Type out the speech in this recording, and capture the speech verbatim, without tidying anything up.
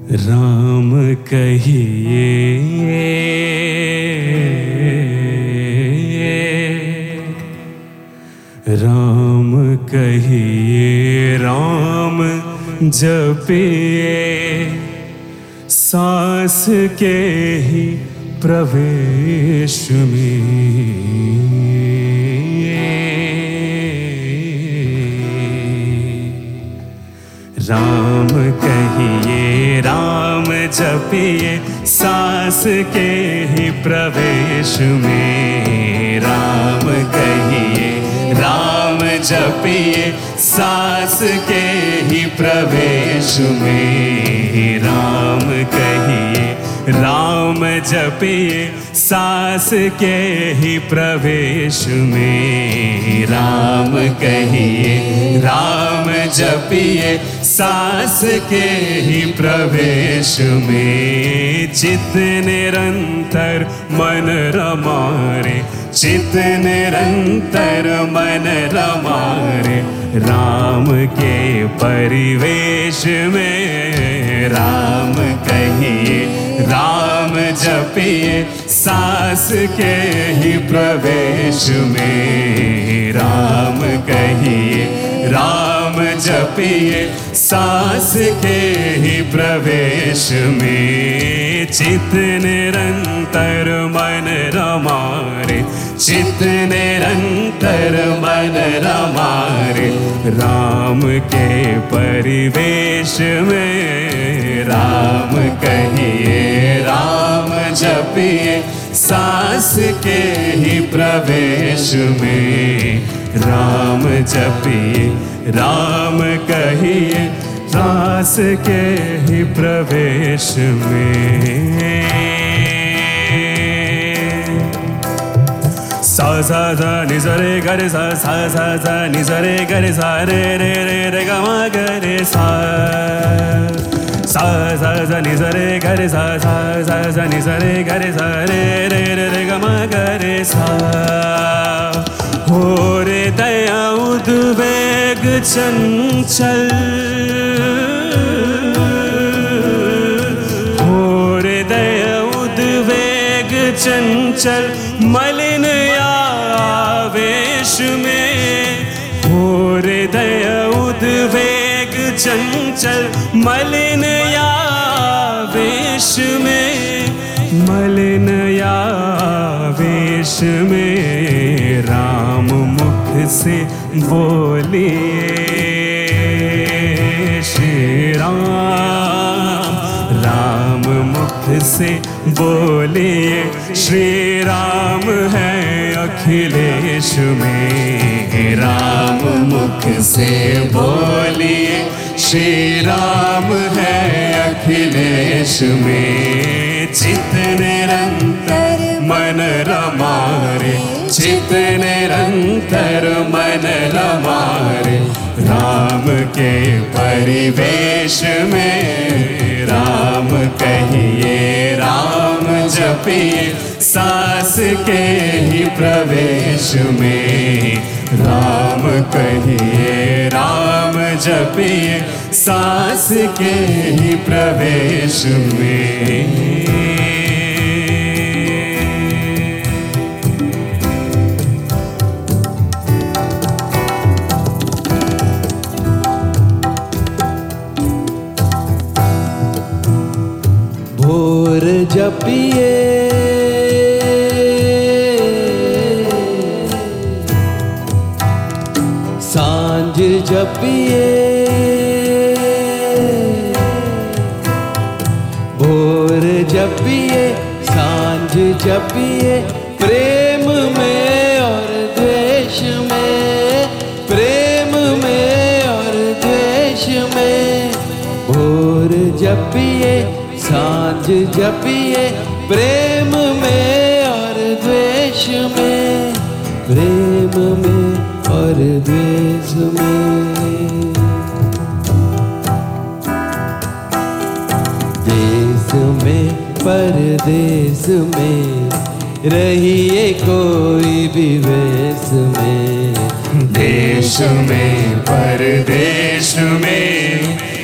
राम कहिए राम कहिए राम जपिए सांस के ही प्रवेश में। राम कहिए राम जपिए सांस के ही प्रवेश में। राम कहिए राम जपिए सांस के ही प्रवेश में। राम कहिए राम जपिए सांस के ही प्रवेश में। राम कहिए राम जपिए सांस के ही प्रवेश में। चित निरंतर मन रमारे, चित निरंतर मन रमारे राम के परिवेश में। राम कहिए राम जपिए सांस के ही प्रवेश में। राम कहिए राम जपिए सांस के ही प्रवेश में। चित निरंतर मन रमारे, चित निरंतर मन रमारे राम के परिवेश में। राम कहिए राम जपिए सांस के ही प्रवेश में। राम जपिए राम कहिए सांस के ही प्रवेश में। सा सा सा नि सा रे ग रे सा सा सा सा नि सा रे ग रे सा रे रे रे रे ग म ग रे सा सा सा सा नि सा रे ग रे सा सा सा सा नि सा रे ग रे सा रे रे रे रे ग म ग रे सा। हो रे दया उद्वेग चंचल, हो रे दया उद्वेग चंचल मलिन आवेश में। हो रे दया उद्वेग चंचल मलिन आवेश में। मलिन आवेश में राम मुख से बोलिए श्री राम। राम मुख से बोलिए श्री राम है अखिलेश में। राम मुख से बोलिए श्री राम है अखिलेश में। चित निरंतर मन रमारे, चित निरंतर मन रमारे राम के परिवेश में। राम कहिए राम जपिए सांस के ही प्रवेश में। राम कहिए राम जपिए सांस के ही प्रवेश में। भोर जपिए सांझ जपिए, भोर जपिए सांझ जपिए प्रेम में और द्वेष में। प्रेम में और द्वेष में भोर जपिए सांझ जपिए प्रेम में और द्वेष में। प्रेम में और द्वेष में देश में परदेश में रहिए कोई भी वेश में। देश में परदेश में